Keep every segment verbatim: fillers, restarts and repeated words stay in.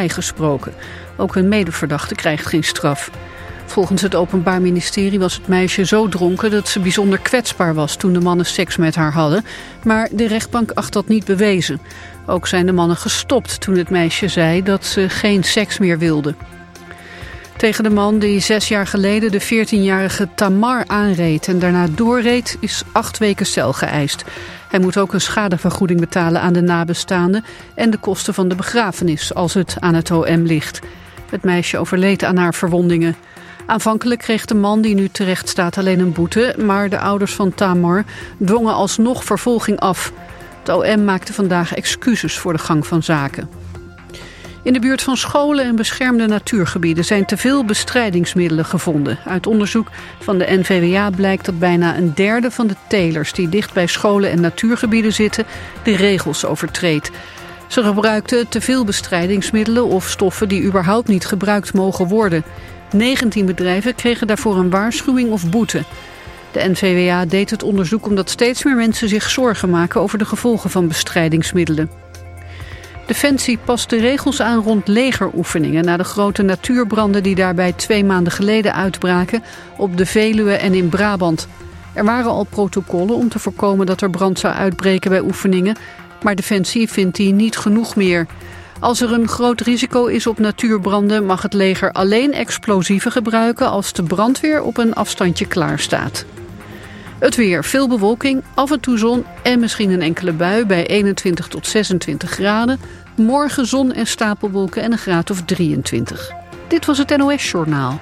vrijgesproken. Ook hun medeverdachte krijgt geen straf. Volgens het Openbaar Ministerie was het meisje zo dronken dat ze bijzonder kwetsbaar was toen de mannen seks met haar hadden. Maar de rechtbank acht dat niet bewezen. Ook zijn de mannen gestopt toen het meisje zei dat ze geen seks meer wilde. Tegen de man die zes jaar geleden de veertienjarige Tamar aanreed en daarna doorreed is acht weken cel geëist. Hij moet ook een schadevergoeding betalen aan de nabestaanden en de kosten van de begrafenis als het aan het O M ligt. Het meisje overleed aan haar verwondingen. Aanvankelijk kreeg de man die nu terecht staat alleen een boete, maar de ouders van Tamar dwongen alsnog vervolging af. Het O M maakte vandaag excuses voor de gang van zaken. In de buurt van scholen en beschermde natuurgebieden zijn te veel bestrijdingsmiddelen gevonden. Uit onderzoek van de N V W A blijkt dat bijna een derde van de telers die dicht bij scholen en natuurgebieden zitten de regels overtreedt. Ze gebruikten te veel bestrijdingsmiddelen of stoffen die überhaupt niet gebruikt mogen worden. negentien bedrijven kregen daarvoor een waarschuwing of boete. De N V W A deed het onderzoek omdat steeds meer mensen zich zorgen maken over de gevolgen van bestrijdingsmiddelen. Defensie past de regels aan rond legeroefeningen na de grote natuurbranden die daarbij twee maanden geleden uitbraken op de Veluwe en in Brabant. Er waren al protocollen om te voorkomen dat er brand zou uitbreken bij oefeningen, maar Defensie vindt die niet genoeg meer. Als er een groot risico is op natuurbranden mag het leger alleen explosieven gebruiken als de brandweer op een afstandje klaar staat. Het weer, veel bewolking, af en toe zon en misschien een enkele bui bij eenentwintig tot zesentwintig graden. Morgen zon en stapelwolken en een graad of drieëntwintig. Dit was het N O S-journaal.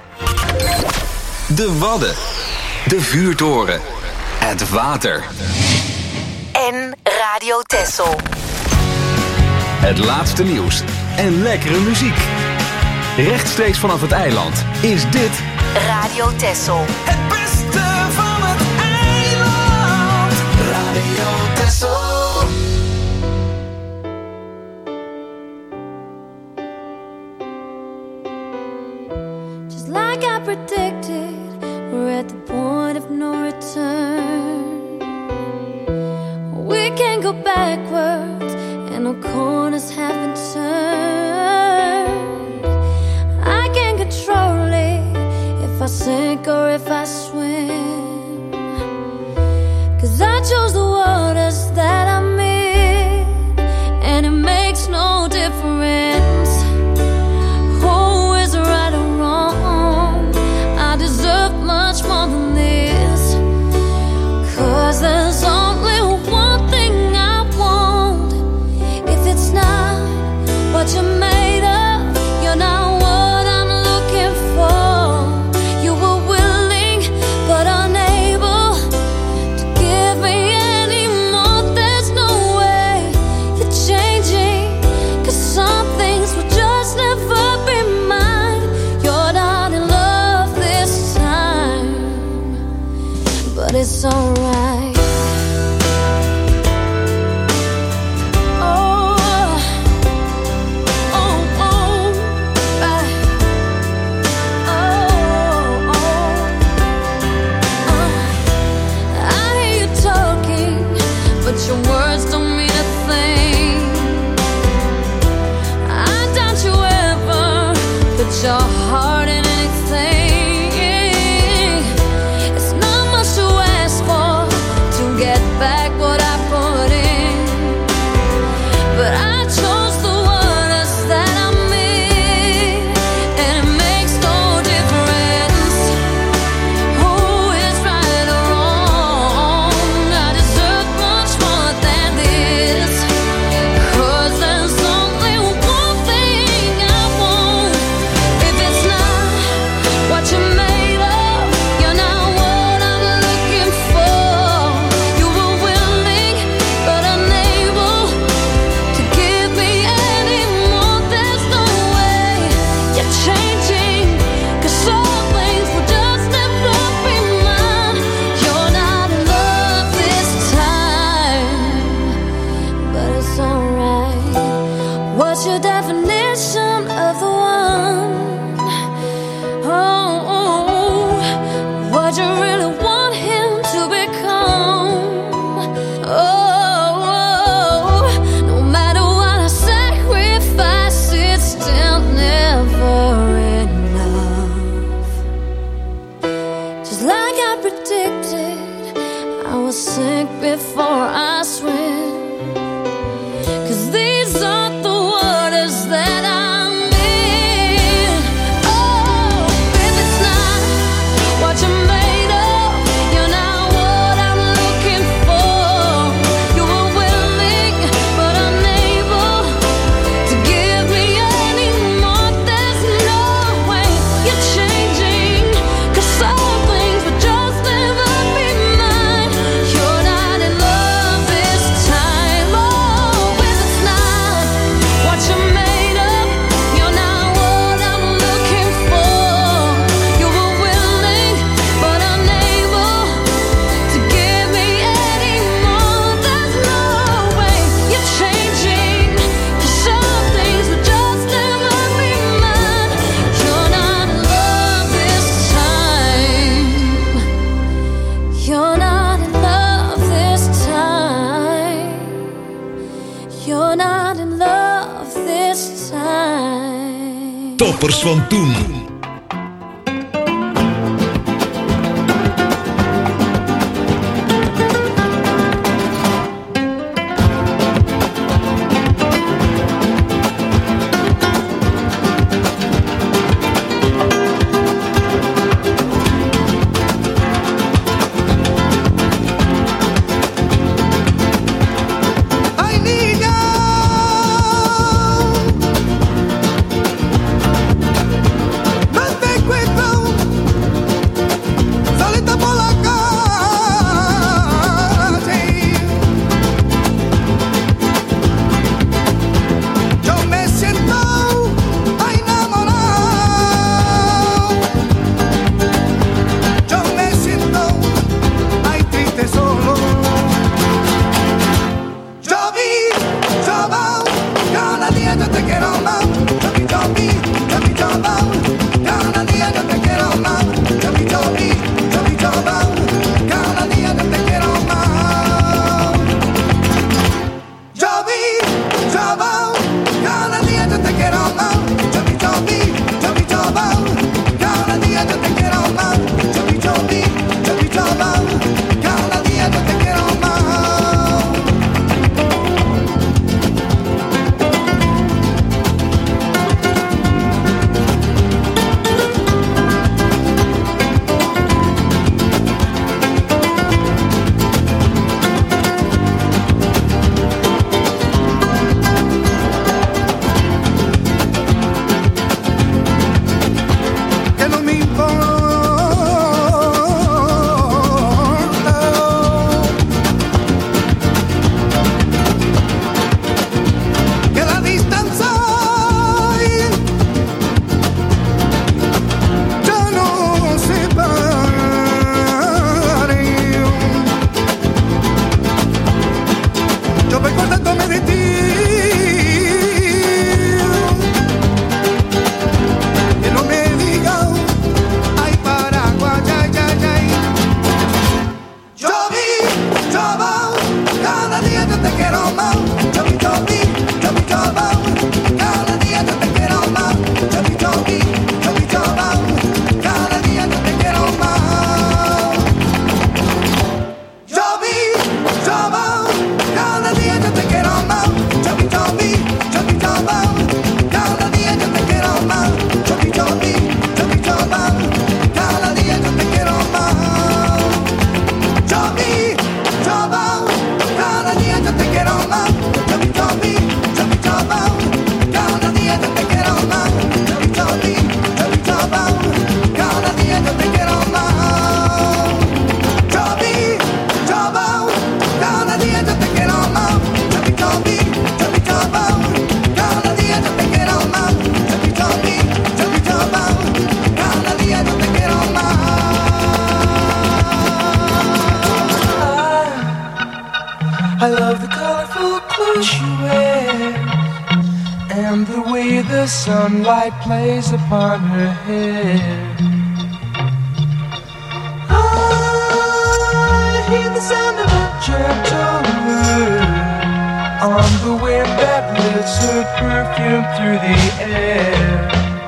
De Wadden, de vuurtoren, het water. En Radio Texel. Het laatste nieuws en lekkere muziek. Rechtstreeks vanaf het eiland is dit Radio Texel. Het beste van het eiland. Radio Texel. Just like I predicted, we're at the point of no return. We can't go backwards, and no corners have been turned. I can't control it, if I sink or if I swim. 'Cause I chose the waters that I'm in, and it makes no difference who is right or wrong. I deserve much more than this, 'cause there's only one thing I want. If it's not what you're made of, you're not what I'm looking for. You were willing but unable to give me any more. There's no way you're changing, 'cause some things will just never be mine. You're not in love this time, but it's alright. Your words don't mean a thing. I doubt you ever put your heart in anything. It's not much to ask for to get back what I put in, but I chose the waters that I'm in, and it makes no difference who is right or wrong. I deserve much more than this, 'cause there's only one thing I want. If it's toppers van toen. I love the colorful clothes she wears and the way the sunlight plays upon her hair. I hear the sound of a gentle word on the wind that lifts her perfume through the air.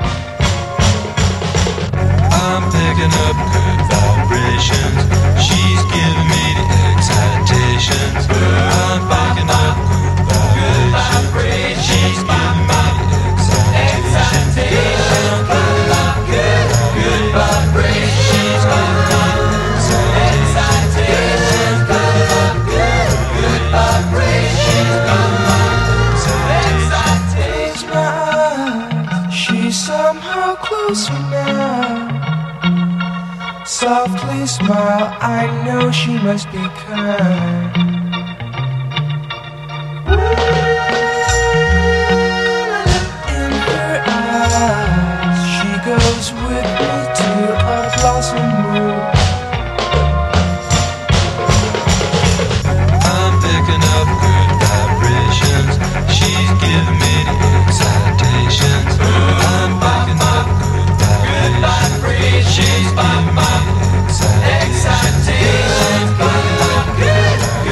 I'm picking up good vibrations. She's giving me the excitations. I'm picking up good vibrations. She's giving me the excitations. I'm picking up good, good vibrations. She's giving me the excitations. I'm picking up good, good vibrations. She's giving me the excitations. She's somehow closer now. Softly smile, I know she must be kind. In her eyes, she goes with me to a blossom room. I'm picking up good vibrations. She's giving me the excitations. I'm picking up good vibrations. She's giving me excitations, good, good,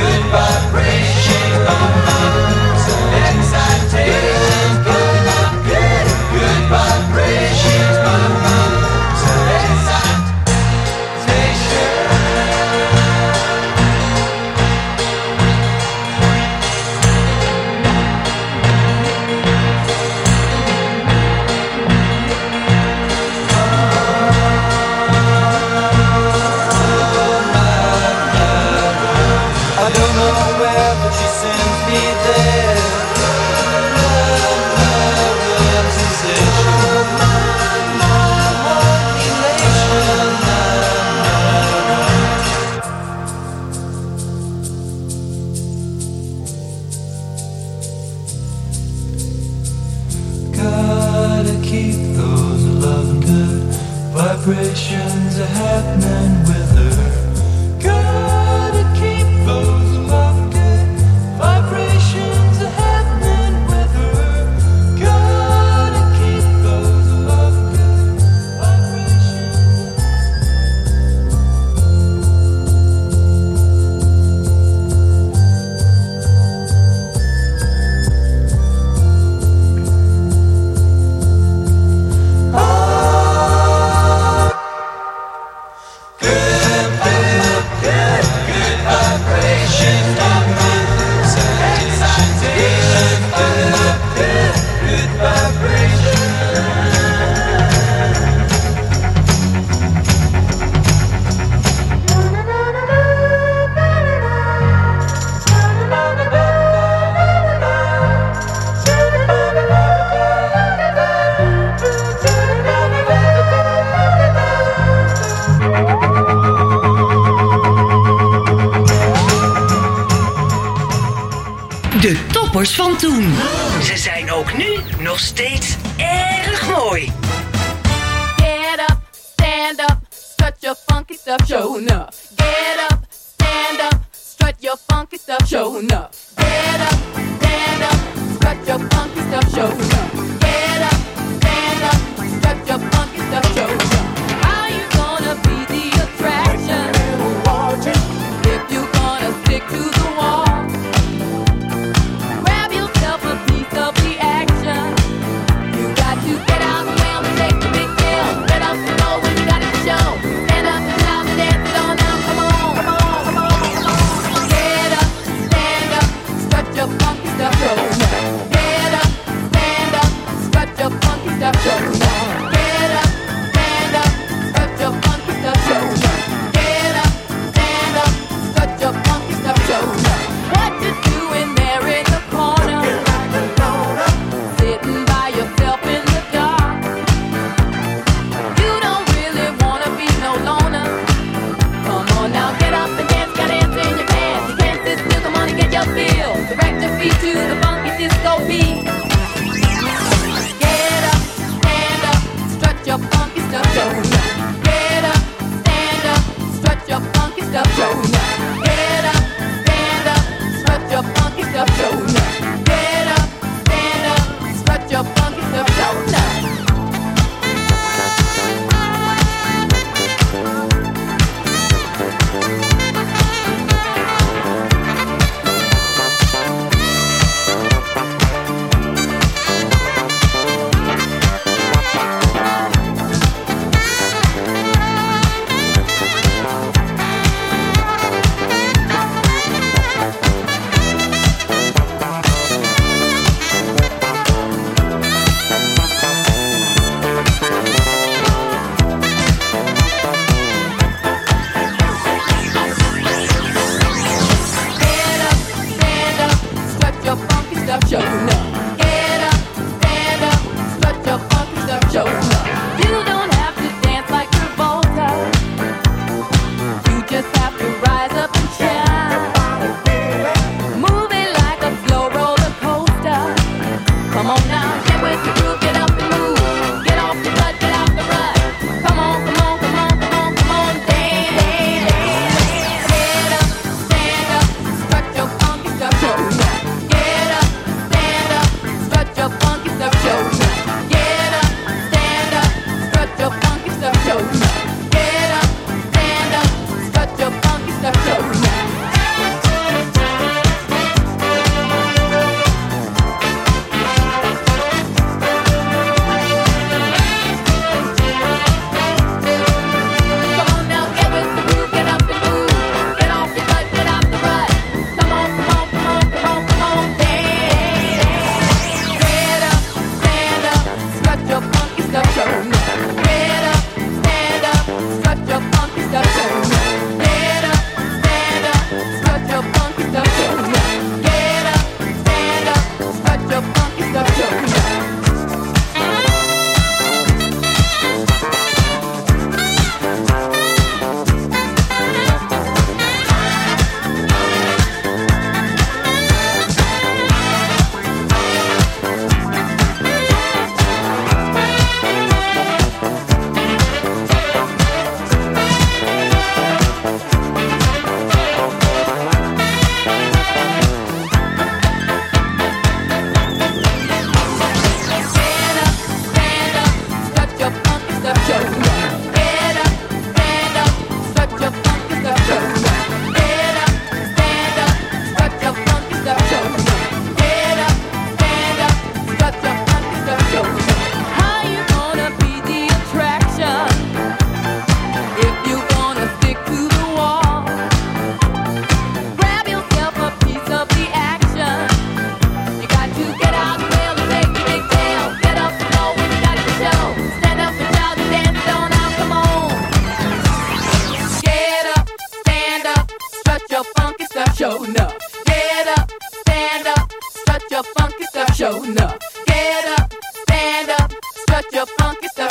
vibrations are happening with her. Gotta keep those love good vibrations are happening with her. Gotta keep those love good vibrations. De toppers van toen. Ze zijn ook nu nog steeds erg mooi. Get up, stand up, strut your funky stuff, show enough. Get up, stand up, strut your funky stuff, show enough. Get up, stand up, strut your funky stuff, show enough. Get up, stand up, strut your funky stuff, show enough. How you gonna be the attraction? If you gonna stick to the wall. Grab yourself a piece of the action. You got to get out the way and take the big deal. Get up and go when you got it to show. Stand up and shout and dance it on now. Come on, come on, come on, come on. Get up, stand up, strut your funky stuff, show enough. Get up, stand up, strut your funky stuff, show enough. Get up, stand up, strut your funky stuff, show enough. Get up, stand up, strut your funky stuff, show enough. What you doing there in the corner? Sitting by yourself in the dark. You don't really wanna be no loner. Come on now, get up and dance, got dance in your pants. You can't sit still, come on and get your feel. Direct your feet to the funky disco beat. Get up, stand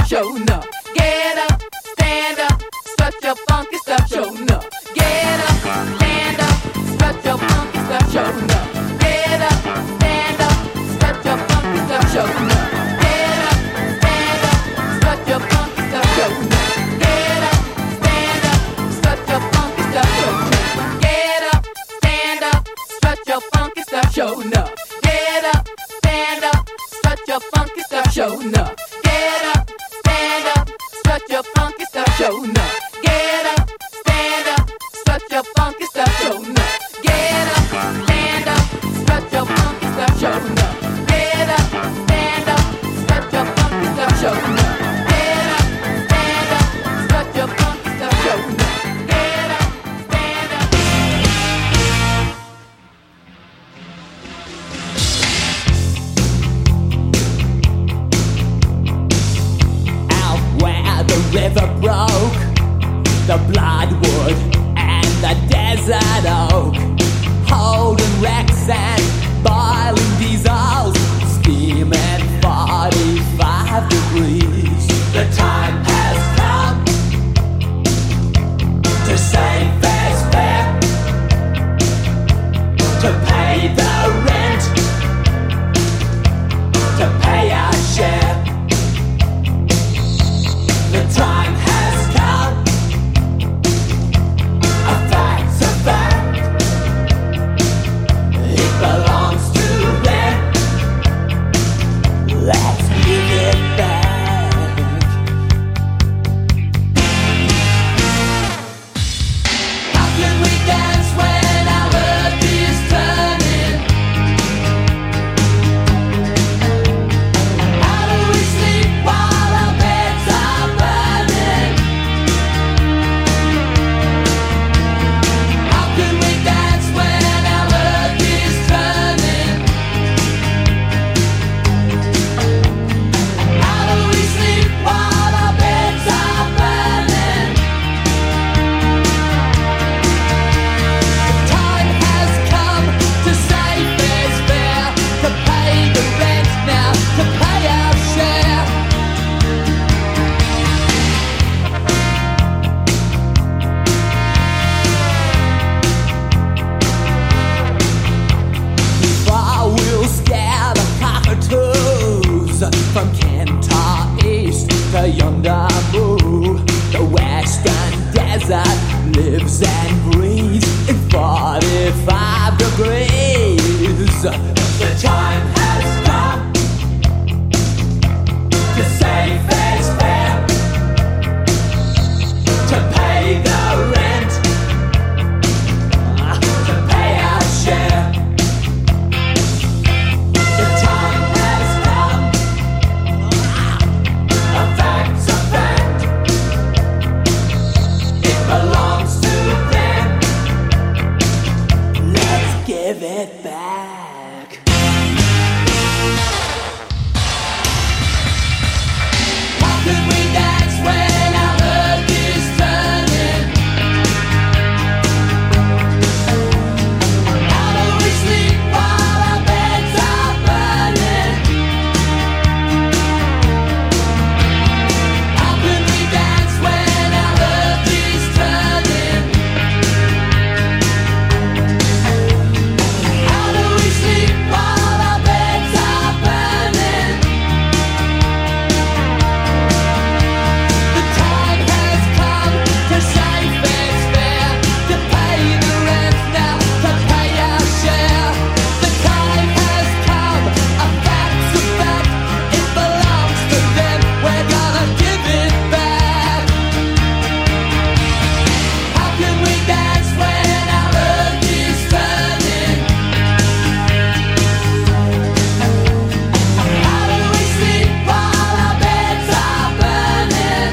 show enough. Get up, stand up, strut your funky stuff, show enough. Get up, stand up, strut your funky stuff, show enough. Get up, stand up, strut your funky stuff, show enough. Get up, stand up, strut your funky stuff, show enough. Get up, stand up, strut your funky stuff, show enough. Get up, stand up, strut your funky stuff, show enough. Get up, stand up, strut your funky stuff, show enough. Get up, stand up, strut your funky stuff, show enough. Get up, stand up, strut your funky stuff, show enough. Get up, stand up, strut your funky stuff, show enough. Get up, stand up, strut your funky stuff, show enough. Get up, stand up, strut your funky stuff, show enough. Get up, stand up. Out where the river broke, the bloodwood and the desert oak, holding wrecks and boiling diesels, steaming forty-five degrees. The time has come to save fair's fair, to pay the rent, to pay our share. The time has come, a fact's a fact, it belongs to them, let's give it back. How can we dance when our earth is turning? How do we sleep while our beds are burning? How can we dance when our earth is turning? How do we sleep while our beds are burning? The time has come to save fair's fair, to pay the rent now, to pay our share. Far we'll scare the cockatoos from Kentar East to yonder Moo. The western desert lives and breathes in forty-five degrees. The time has come to save fair's fair, to pay the rent, to pay our share. The time has come, a fact's a fact, it belongs to them, let's give it back. How can we dance when our earth is turning? How do we sleep while our beds are burning? How can we dance when our earth is turning? How do we sleep while our beds are burning? The time has come to save fair's fair, to pay the rent now, to pay our share. The time has come, a fact's a fact, it belongs to them, we're gonna give it back. How can we dance when our earth is turning? How do we sleep while our beds are burning?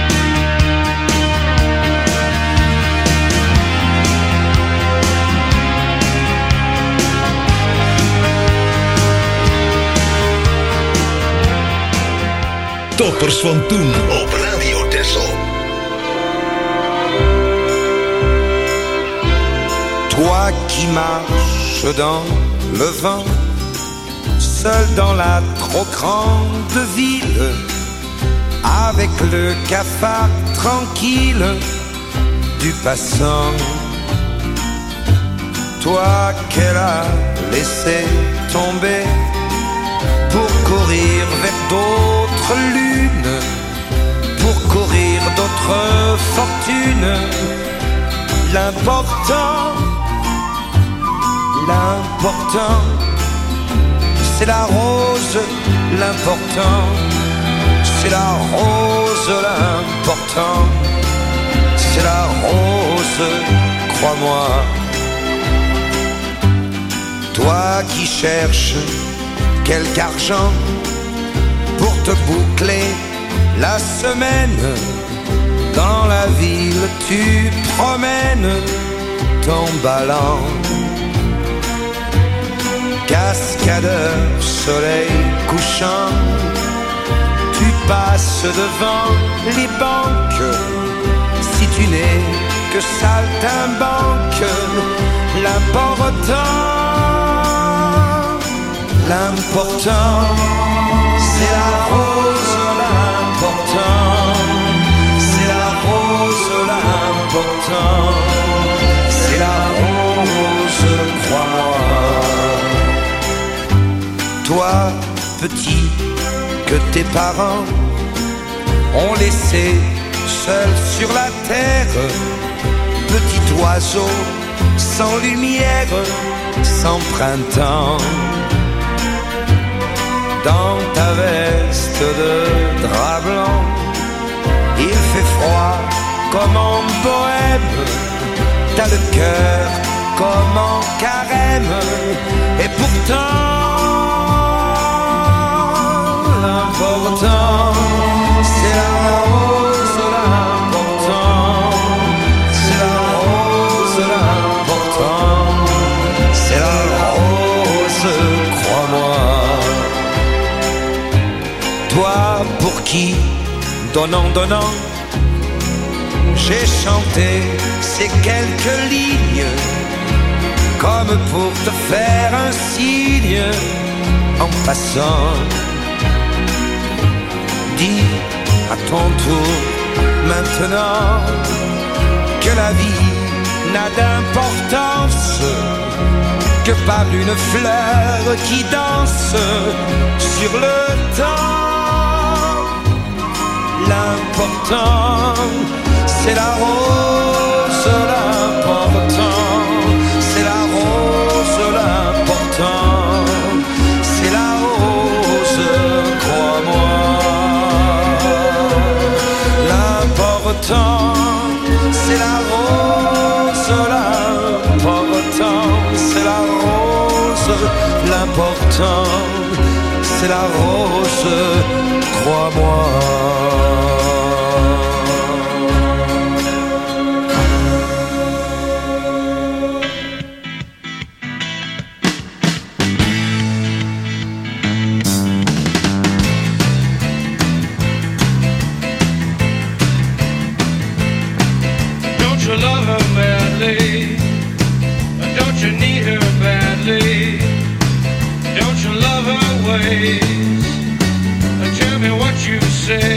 Toppers van toen op Radio Texel. Toi qui marches dans le vent, seul dans la trop grande ville, avec le cafard tranquille du passant. Toi qu'elle a laissé tomber pour courir vers d'autres lunes, pour courir d'autres fortunes. L'important, l'important, c'est la rose, l'important, c'est la rose, l'important, c'est la rose, crois-moi. Toi qui cherches quelque argent pour te boucler la semaine, dans la ville tu promènes ton ballon. Cascadeur, soleil couchant, tu passes devant les banques. Si tu n'es que saltimbanque, l'important, l'important, c'est la rose, l'important, c'est la rose, l'important, c'est la rose, crois-moi. Toi, petit, que tes parents ont laissé seul sur la terre, petit oiseau sans lumière, sans printemps. Dans ta veste de drap blanc, il fait froid comme en bohème, t'as le cœur comme en carême, et pourtant l'important, c'est la rose, l'important, c'est la rose, l'important, c'est la rose, crois-moi. Toi pour qui, donnant, donnant, j'ai chanté ces quelques lignes, comme pour te faire un signe en passant. Dis à ton tour maintenant que la vie n'a d'importance que par une fleur qui danse sur le temps. L'important, c'est la rose, l'important, c'est la rose, l'important, c'est la rose, crois-moi. L'important, c'est la rose, l'important, c'est la rose, l'important, c'est la rose, crois-moi. Don't you love her madly? Don't you need her badly? Don't you love her ways? Tell me what you say.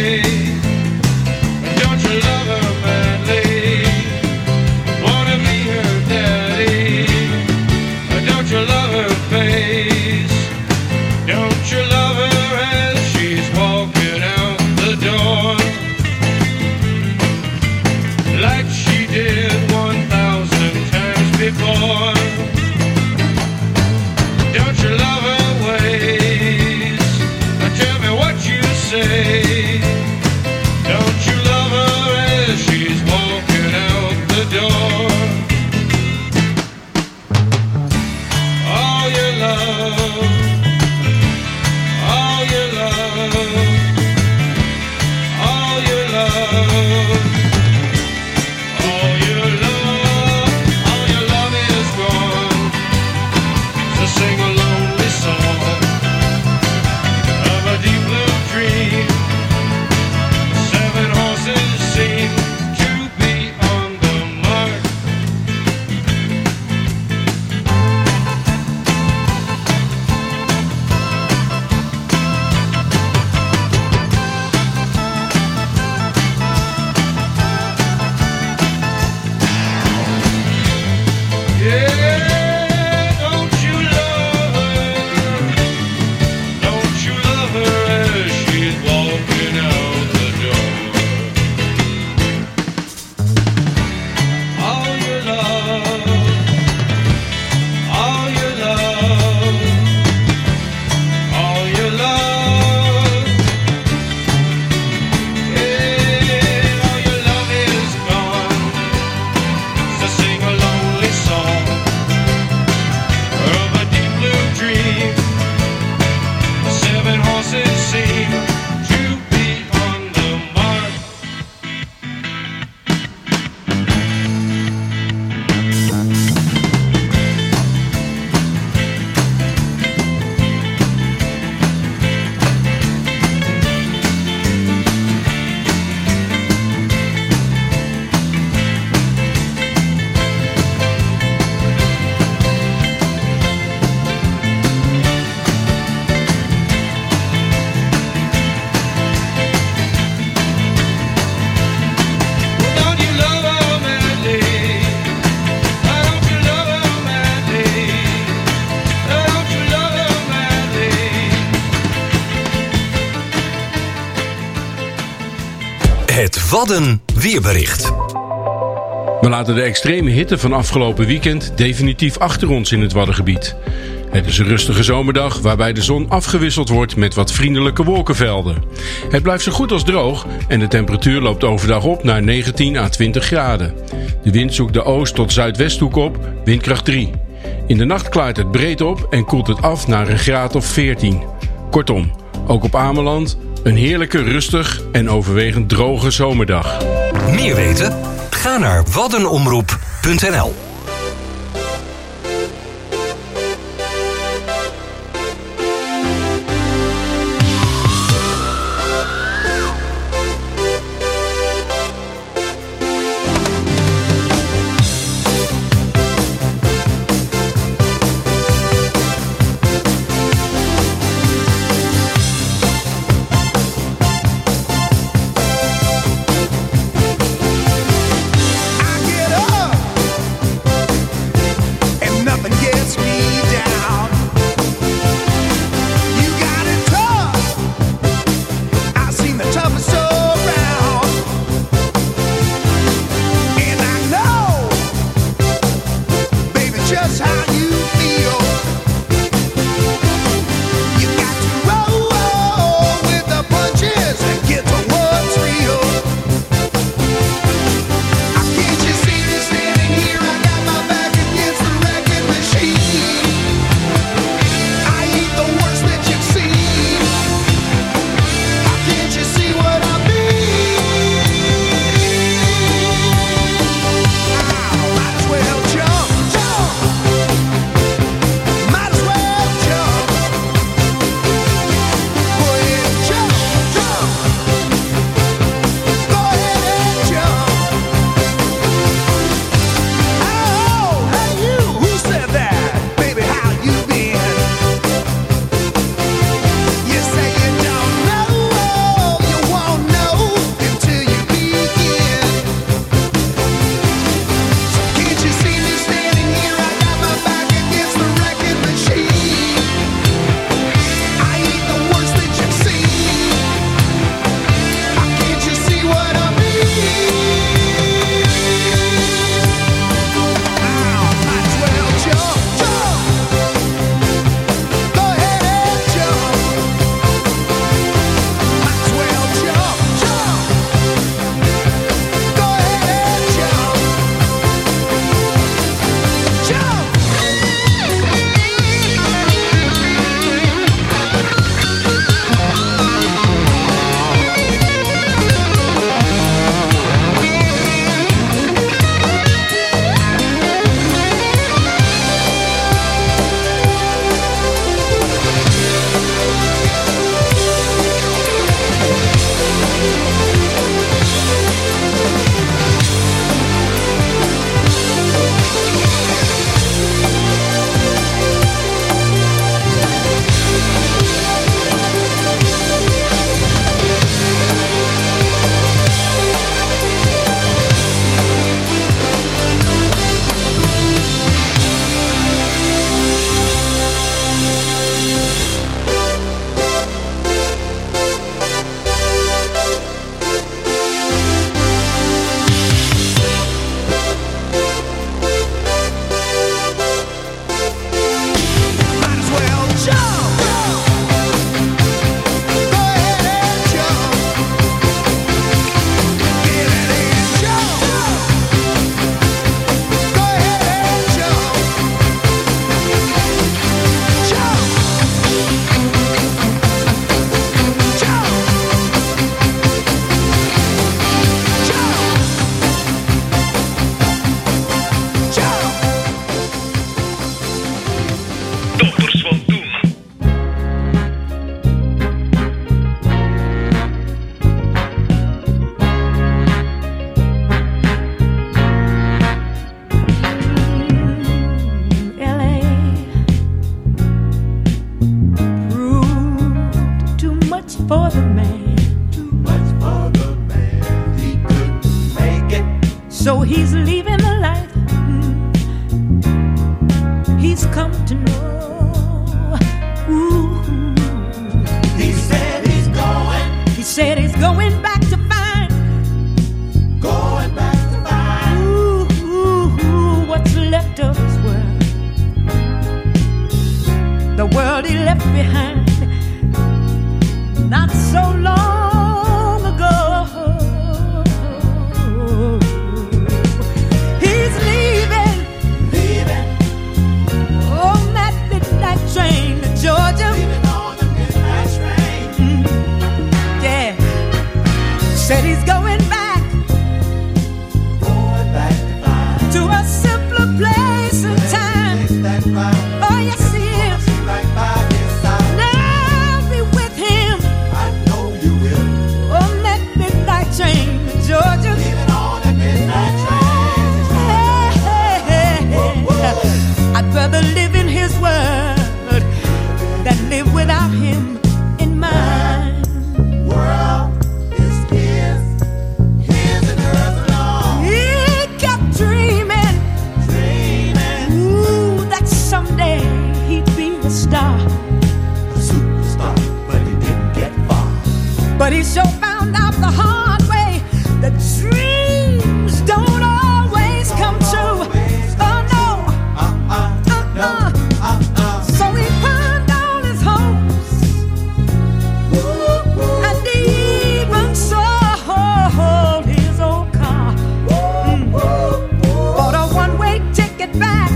Het Wadden weerbericht. We laten de extreme hitte van afgelopen weekend definitief achter ons in het Waddengebied. Het is een rustige zomerdag waarbij de zon afgewisseld wordt met wat vriendelijke wolkenvelden. Het blijft zo goed als droog en de temperatuur loopt overdag op naar negentien à twintig graden. De wind zoekt de oost- tot zuidwesthoek op, windkracht drie. In de nacht klaart het breed op en koelt het af naar een graad of veertien. Kortom, ook op Ameland een heerlijke, rustig en overwegend droge zomerdag. Meer weten? Ga naar waddenomroep punt n l. So he's leaving the life he's come to know. Ooh. He said he's going. He said he's going back to find what he left behind not so long ago. He's leaving, leaving on that midnight train to Georgia. Leaving on the midnight train. Mm, yeah, said he's going back, going back to, find to a simpler place and time. That right. Oh yes, he is. Right by his side. Now be with him. I know you will. On that midnight train to Georgia. Leaving on that midnight train. Hey, hey, hey, hey. I'd rather live in his word than live without him in mine. World is his, his and hers alone. He kept dreaming, dreaming. Ooh, that someday he'd be a star, a superstar, but he didn't get far. But he sure found out the hard way that dreams don't always come true. Oh no, uh-uh, uh-uh, uh-uh. So he pawned all his hopes, and he even sold his old car. Mm. Bought a one-way ticket back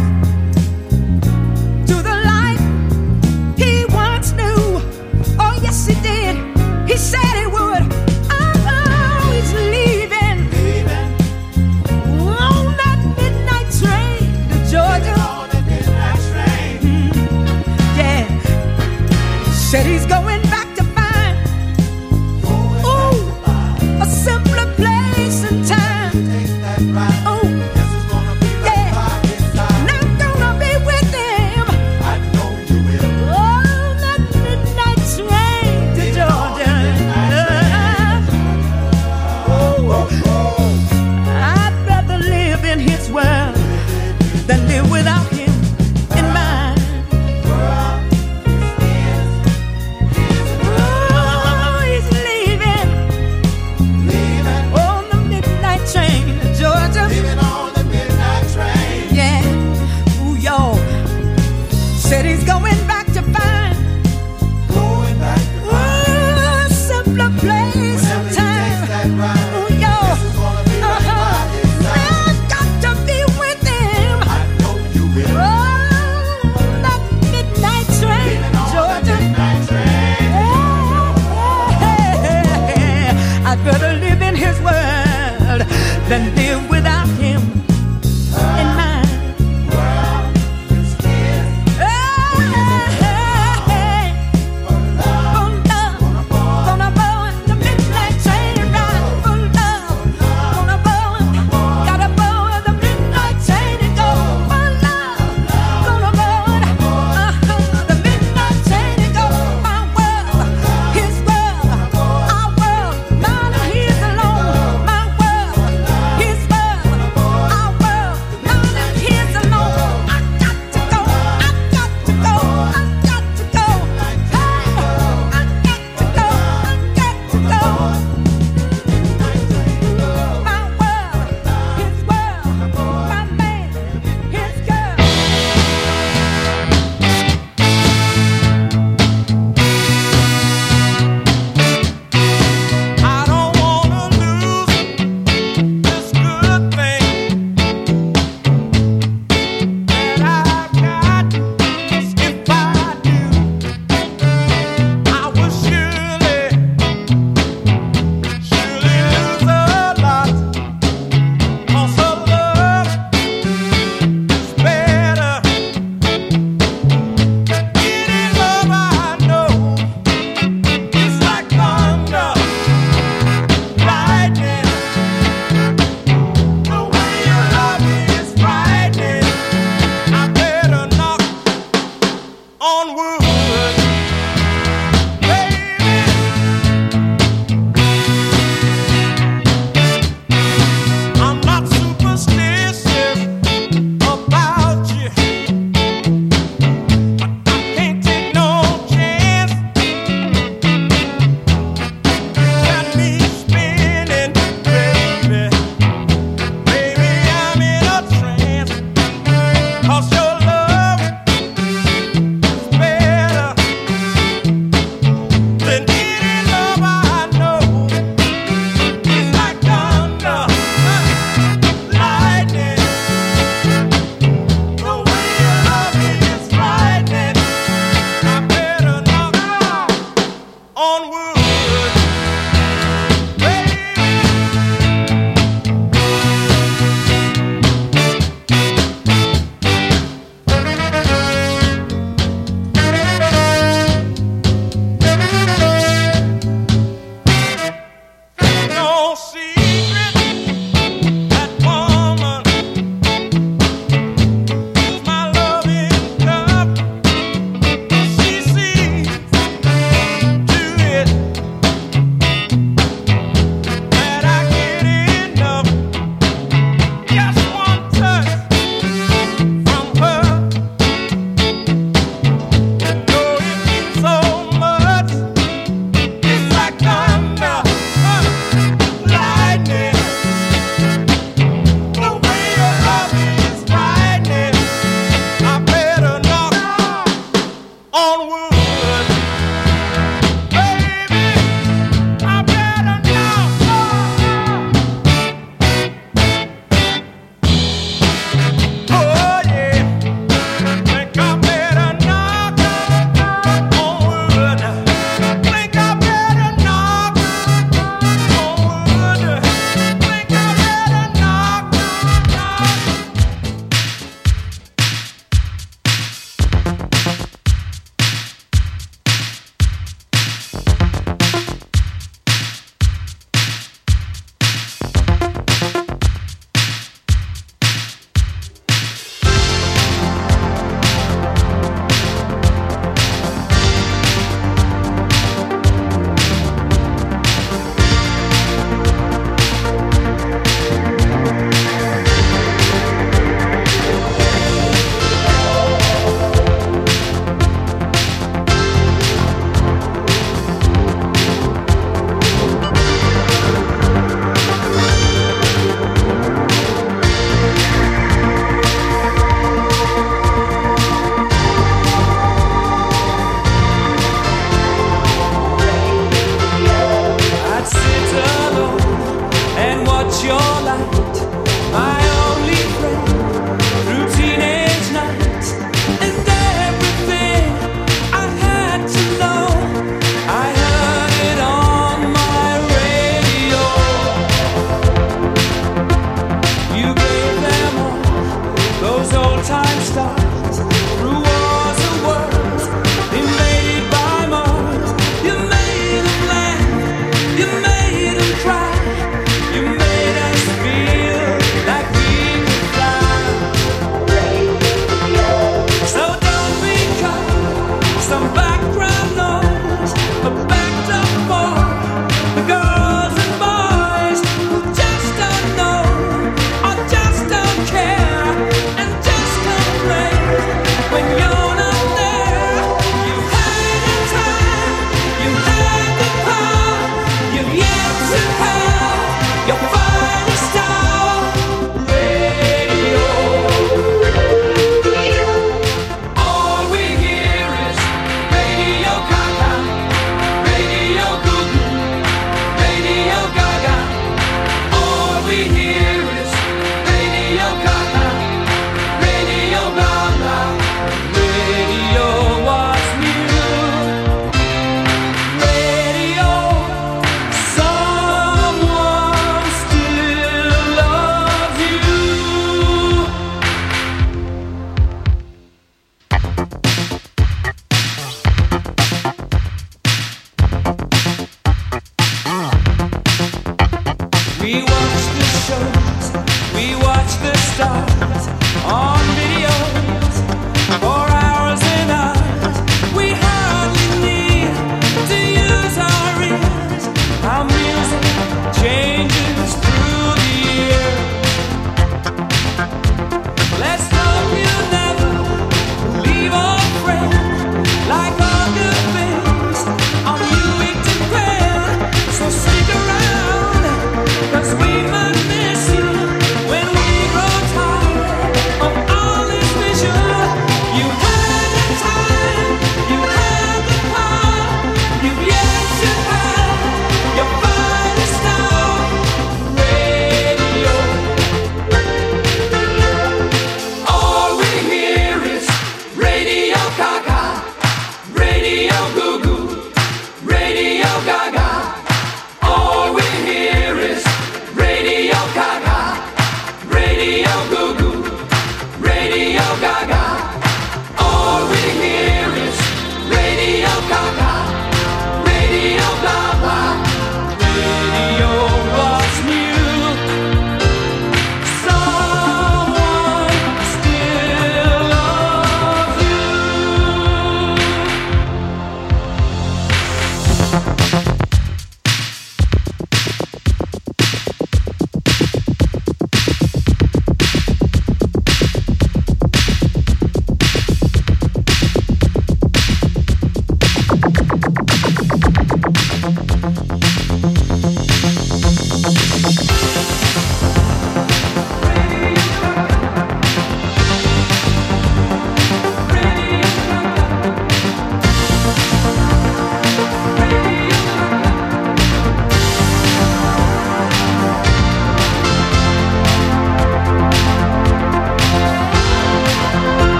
to the life he once knew. Oh yes, he did. He said he would. Oh, he's leaving, leaving on that midnight train to Georgia. On that midnight train. Mm, yeah, said he's going back to find, ooh, a simpler place and time. Oh, yeah, and I'm gonna be with him. I know you will. On that midnight train to Georgia. Ooh, I'd rather live in his world than live without him in mine. Oh, he's leaving, leaving on the midnight train to Georgia. Leaving on the midnight train. Yeah, ooh, yo, said he's going back to find, going back to find, ooh, a simpler place and time. Ooh, yo, uh-huh. I've got to be with him. I know you will. Oh, that midnight train, Georgia. Yeah. I'd rather live in his world than live without him in mine. Hey, for love, gonna board the midnight train ride. For love, gonna board, gotta board the midnight train and go. For love, gonna board, uh-huh, the midnight train and go. My world, his world, our world, mine and his We might miss you when we grow tired of our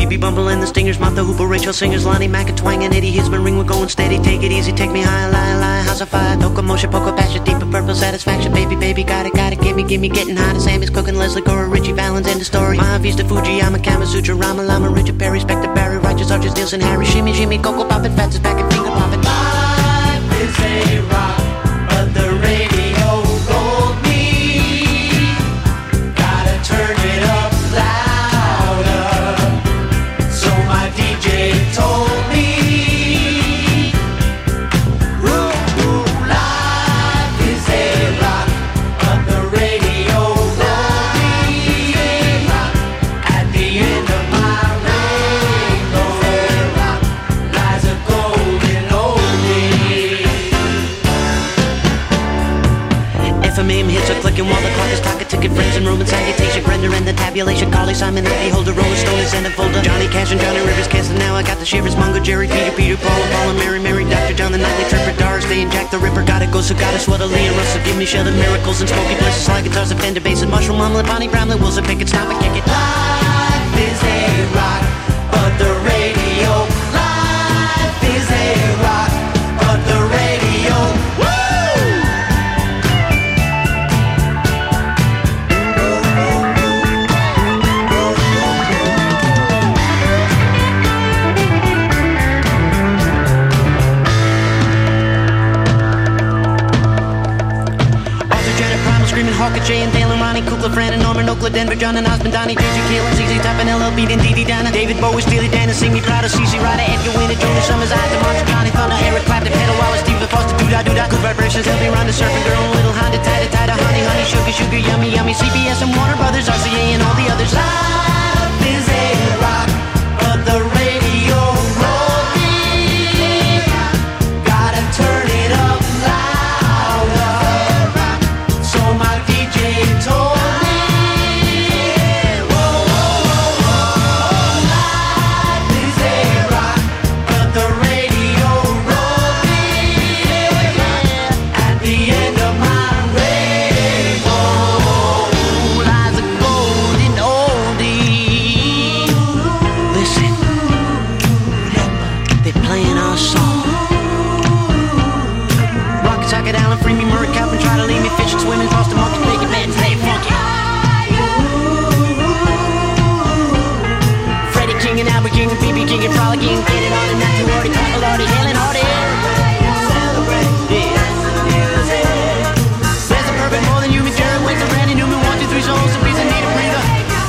Stevie Bumble and the Stingers, Martha Hooper, Rachel Singers, Lonnie Mack and Twang and Eddie Hisman. Ring, we're going steady. Take it easy, take me high, lie, lie. House of fire, no commotion, poker, passion, deeper purple satisfaction. Baby, baby, got it, got it. Gimme, gimme, getting hot. Sammy's cooking, Leslie Gore, Richie Valens, end the story. Maha Vista, Fuji, I'm a Kama Sutra, Rama Lama, Richard Perry, Spectre Barry, Righteous Arches, Nielsen, Harry, Shimmy, Shimmy, Coco Poppin', Fats is back and finger poppin'. Life is a rock, but the radio rolled me. Gotta turn it up louder. So my D J told me. Clicking while the clock is talking, ticket, friends and room and salutation, Brenda and the tabulation, Carly, Simon, the beholder, Rolling Stone, is in the folder, Johnny Cash and Johnny Rivers, Kansas, now I got the shivers, Mongo, Jerry, Peter, Peter, Paul, and Paul, and Mary, Mary, Doctor John, the Nightly Tripper, Doris Day, and Jack the Ripper, gotta go, so gotta sweat a Lee and Russell, give me shelter, miracles, and smoky places, slide guitars, and Fender basses, Mushroom, Omelet, Bonnie Brown, the Wilson, pick it, stop it, kick it. Life is a rock, but the radio, life is a rock, but the radio, woo! Hawker, Jay and Dale and Ronnie, Kukla, Fran and Norman, Oakland, Denver, John and Osmond, Donnie, J J, Kayla, Z Z Top and L L Beat and Dee Dee Donna, David Bowie, Steely Dan and Sing Me Proud of C C Ryder, Edgar Winter, Jonas Summers, I, DeMarco, Johnny Thunder, Eric Clapton, Pedal Wallace, Stephen Foster, Doo-Dah, Doo-Dah, Good Vibrations, Help Me Run the Surfing Girl, Little Honda, Tida, Tida, Honey, Honey, Sugar, Sugar, Yummy, Yummy, C B S and Warner Brothers, R C A and all the others. Life is a rock, but the radio rolled me. Gotta turn it up louder. So my D J told me. Swimming across the market, make it man, stay funky. Freddie King and Albert King and B B King and Frolic King, get it on and not too hardy, Michael Hardy, Helen Hardy. Celebrate this music. There's a perfect more than human, Jared Wicks and Randy Newman, one, two, three souls, a piece of need a breather.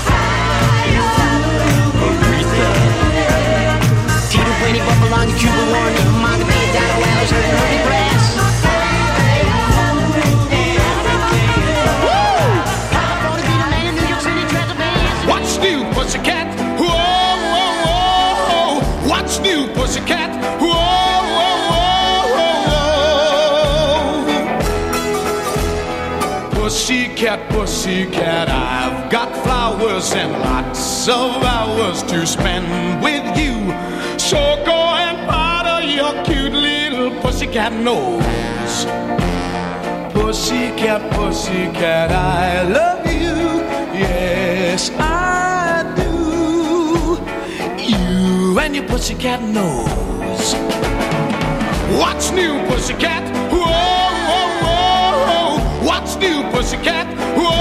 Tito Penny, Buffalong, Cuba Warren, Manga Beat, Dino Alice, Herbie Herbie Brass. What's new, pussycat? Whoa, whoa, whoa. What's new, pussycat? Whoa, whoa, whoa, whoa. Pussycat, pussycat, I've got flowers and lots of hours to spend with you. So go and powder your cute little pussycat nose. Pussycat, pussycat, I love you. Yes, I do. You and your pussycat nose. What's new, pussycat? Whoa, whoa, whoa. What's new, pussycat? Whoa,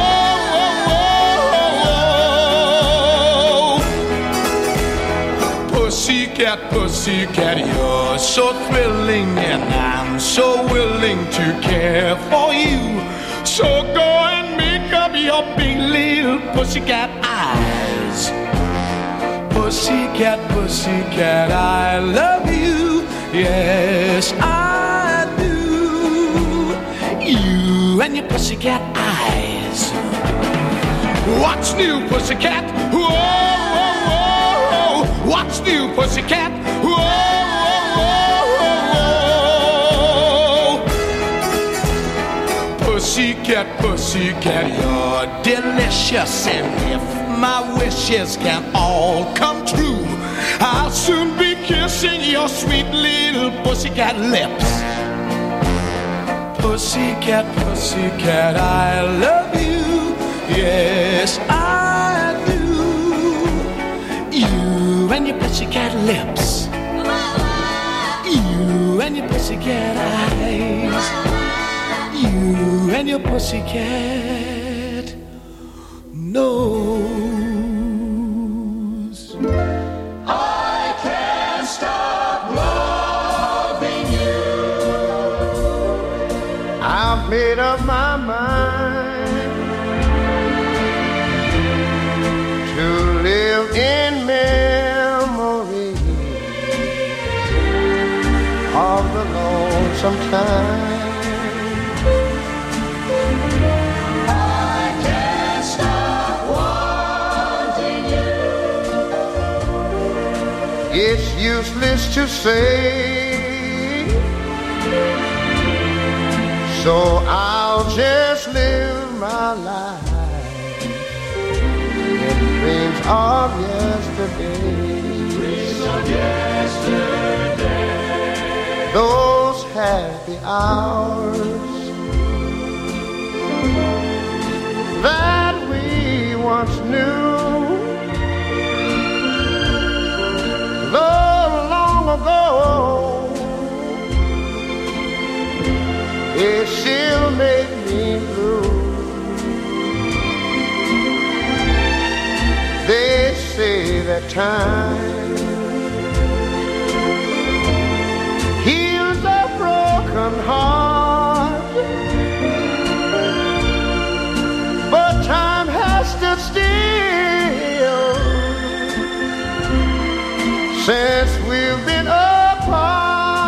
whoa, whoa. Pussycat, pussycat, you're so thrilling, and I'm so willing to care for you. So go and make up your big little pussycat eyes. Pussycat, pussycat, I love you. Yes, I do. You and your pussycat eyes. What's new, pussycat? Whoa, whoa, whoa. What's new, pussycat? Whoa, whoa, whoa. Pussycat, pussycat, you're delicious, and if my wishes can all come true, I'll soon be kissing your sweet little pussycat lips. Pussycat, pussycat, I love you. Yes, I do. You and your pussycat lips. You and your pussycat eyes. You and your pussycat nose. I can't stop loving you. I've made up my mind to live in memory of the lonesome time. I can't stop wanting you. It's useless to say, so I'll just live my life in dreams of yesterday. Dreams of yesterday. Those happy hours that we once knew, though long ago, it still make me blue. They say that time heals a broken heart, but time has stood still since we've been apart.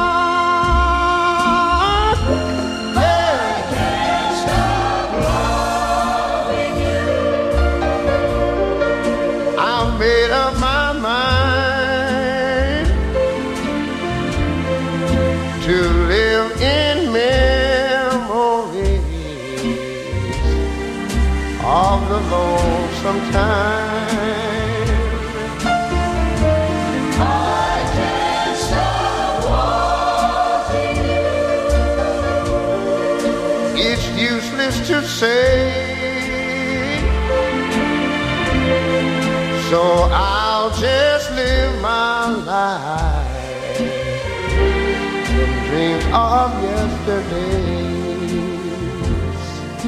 Sometime I can't stop wanting you. It's useless to say, so I'll just live my life in dreams of yesterdays.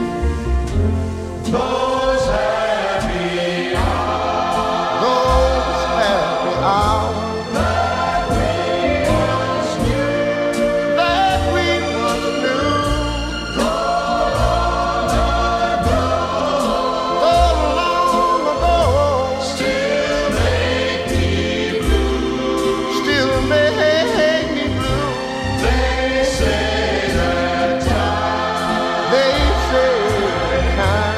Those happy hours, those happy hours that we once knew, that we once knew. Though long ago, though long ago, still make me blue, still make me blue. They say that time, they say that time.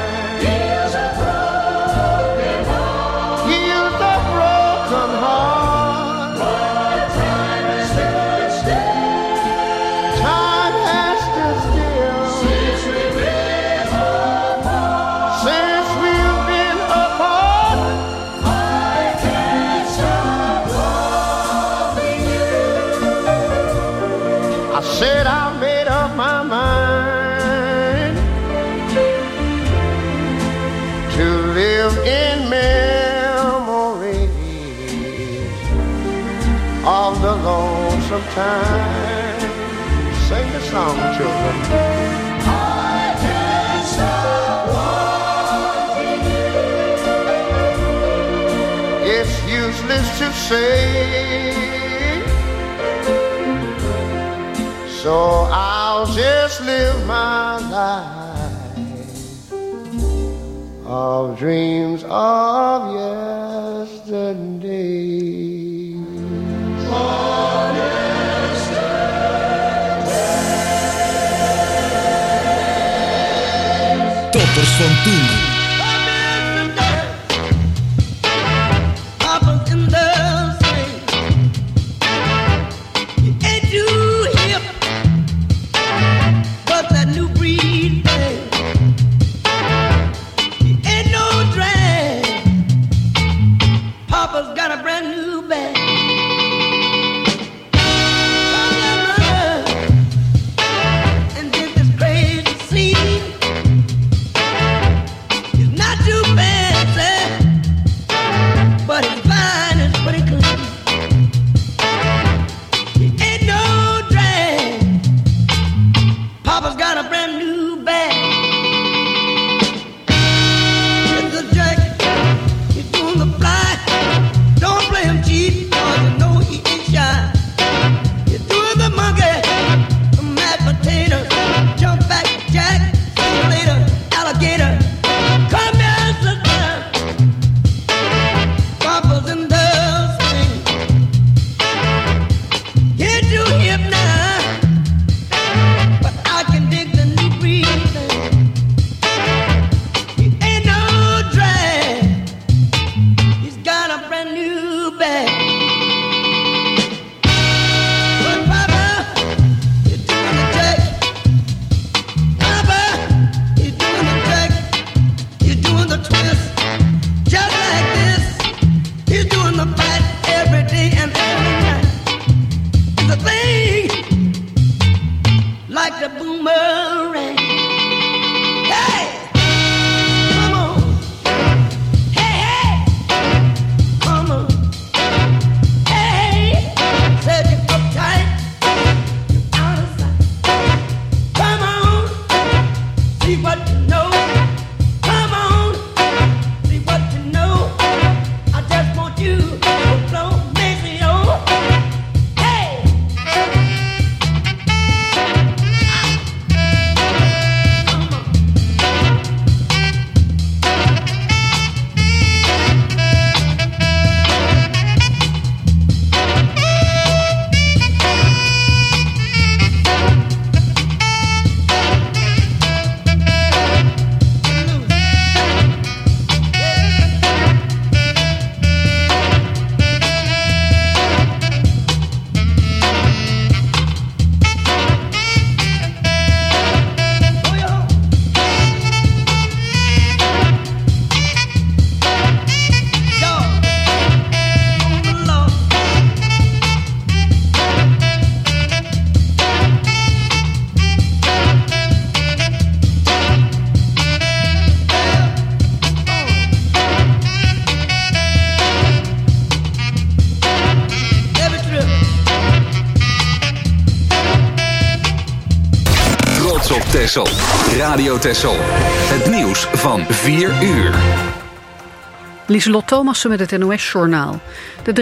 Said I made up my mind to live in memories of the lonesome time. Sing the song, children. I can't stop wanting you. It's useless to say, so I'll just live my life of dreams of yesterday. Of yesterday. Toppers van toen. on the fight every day and every night. The thing like the boomerang. Hey, come on. Hey, hey, come on. Hey, said you uptight, you out of sight. Come on, see what you know. Come on, see what you know. I just want you to blow me on. Hey. Trots op Texel. Radio Texel. Het nieuws van vier uur. Lieselot Thomassen met het N O S-journaal. De